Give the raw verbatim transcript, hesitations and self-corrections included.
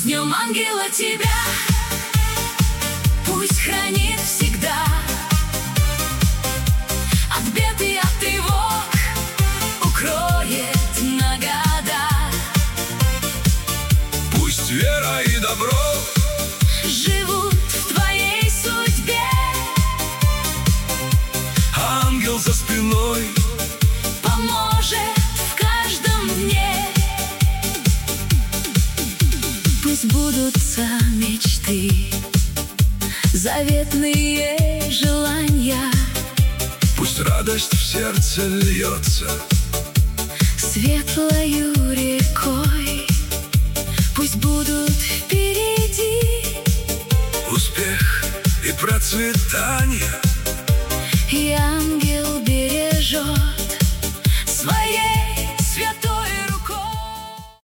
днем ангела тебя, пусть хранит всегда от бед и от тревог, укроет на года. Пусть вера и добро живут в твоей судьбе. Ангел за спиной поможет в каждом дне. Пусть сбудутся мечты, заветные желания. Пусть радость в сердце льется светлою рекой. Пусть будут впереди успех и процветание. Я